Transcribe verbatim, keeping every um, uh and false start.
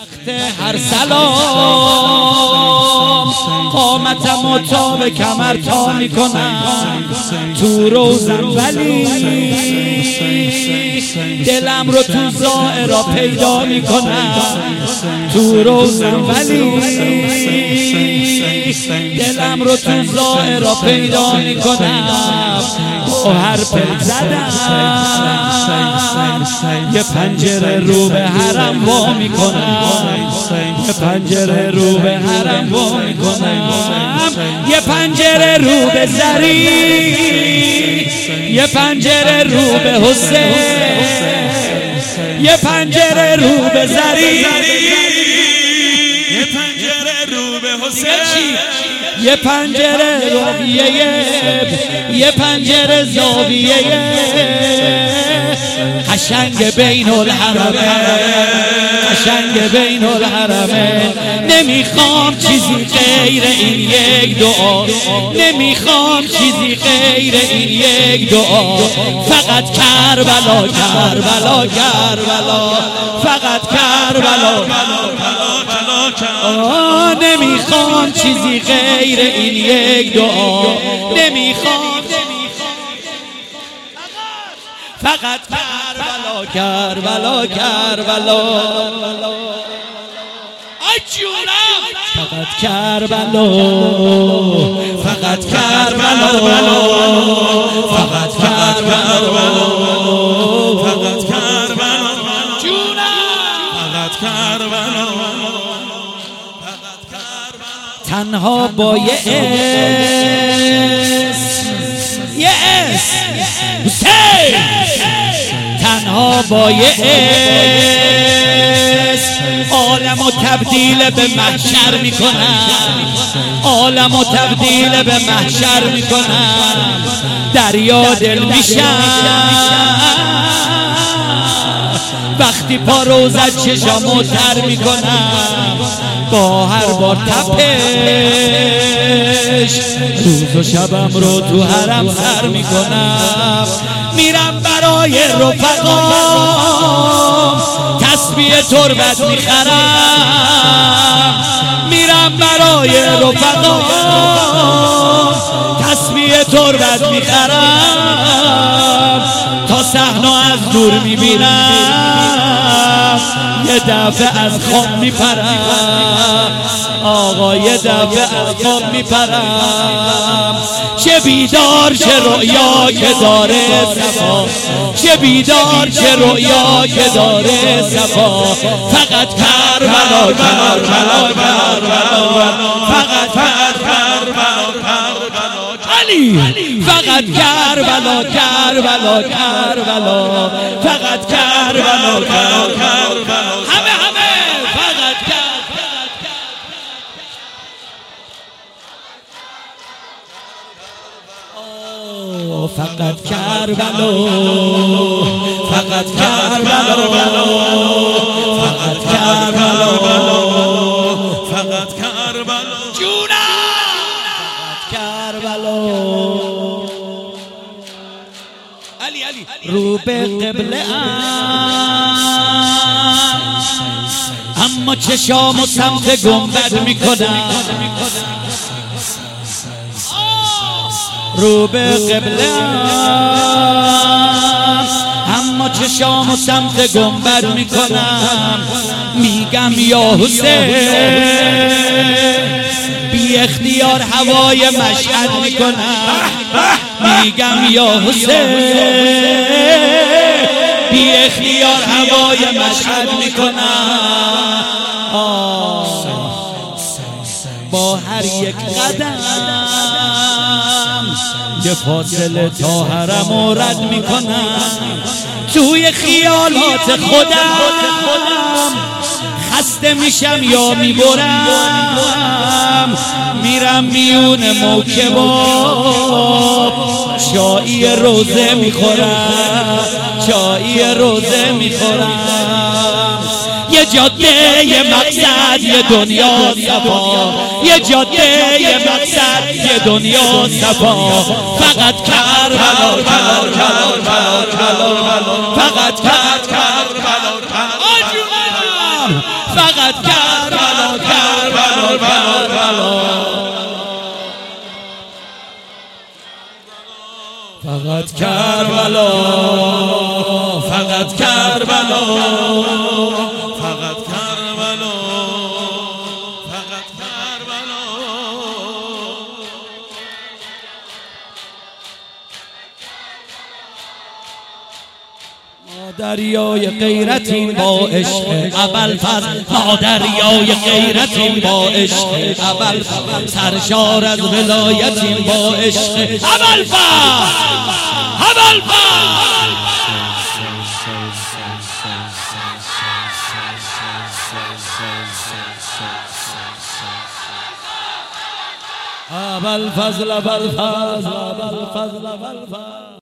وقت هر سلام قامتم و تا به کمر تا میکنم تو روزم، ولی دلم رو تو ظاهرا پیدا میکنم تو روزم، ولی دلم رو تو ظاهرا پیدا میکنم. با هر پل زدم یه پنجره رو به حرم وا میکنم، یه پنجره رو به حرم وا میکنم، یه پنجره رو به زری، یه پنجره رو به حسین، یه پنجره رو به زری، یه پنجره رو به حسین، یه پنجره زاویه، یه پنجره زاویه قشنگ بین الحرمه، قشنگ بین الحرمه. نمیخوام چیزی غیر این یک دعا، نمیخوام چیزی غیر این یک دعا. فقط کربلا کربلا کربلا، فقط کربلا آه. نمیخوام چیزی غیر این یک دعا، نمیخوام فقط کربلا کربلا کربلا. ای جونم فقط کربلا، فقط کربلا، فقط کربلا، فقط کربلا جونم فقط کربلا. تنها با یه اسم، یه اسم حسین، تنها با یه اسم عالمو تبدیل به محشر میکنم، عالمو تبدیل به محشر میکنم. دریا دل میشم وقتی پا روزت چشامو تر میکنم. با هر بار تپش روز و شبم رو تو حرم سر میکنم. میرم برای رفقام تسبیح تربت میخرم، میرم برای رفقام تسبیح تربت میخرم. تا صحنه از دور میبینم یه دفعه از خواب میپرم، آقا یه دفعه از خواب میپرم. چه بیدار چه رؤیا که داره صفا، چه بیدار چه رؤیا که داره صفا. فقط کربلا کربلا کربلا، فقط فقط کربلا کربلا علی، فقط کربلا کربلا کربلا، فقط کربلا کربلا. همه همه فقط کربلا، فقط کربلا، فقط کربلا، فقط کربلا، فقط کربلا جونم کربلا. علی علی رو به قبله اما چشامو سمت گنبد میکنم، رو به قبله اما چشامو سمت گنبد میکنم. میگم یا حسین، بی اختیار هوای مشهد میکنم. میگم یا حسین، بی اختیار هوای مشهد میکنم. با هر یک قدم یه فاصله تا حرمو رد میکنم. توی خیالات خودم خسته میشم یا میبرم، میرم میون موکبا چایی روزه میخورم، چایی روزه میخورم. یه جاده یه مقصد یه دنیا صفا، یه جاده یه مقصد یه دنیا صفا. فقط کربلا کربلا کربلا، فقط کربلا کربلا. فقط کربلا کربلا کربلا فقط کربلا فقط کربلا فقط کربلا فقط کربلا ما دریای غیرتیم با عشق ابوالفضل ما دریای غیرتیم با عشق ابوالفضل سرشار از ولایتیم با عشق ابوالفضل ابوالفضل ابوالفضل ابوالفضل ابوالفضل ابوالفضل